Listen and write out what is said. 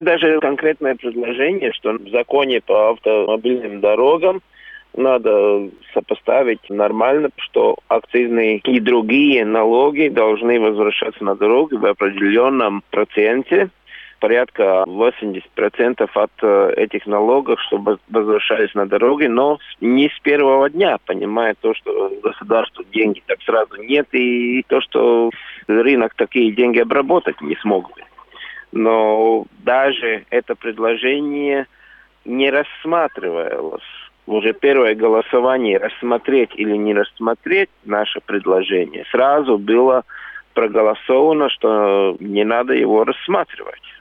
даже конкретное предложение, что в законе по автомобильным дорогам надо сопоставить нормально, что акцизные и другие налоги должны возвращаться на дороги в определенном проценте. Порядка 80% от этих налогов, чтобы возвращались на дороги, но не с первого дня, понимая то, что государству деньги так сразу нет, и то, что рынок такие деньги обработать не смог бы. Но даже это предложение не рассматривалось. Уже первое голосование, рассмотреть или не рассмотреть наше предложение, сразу было проголосовано, что не надо его рассматривать.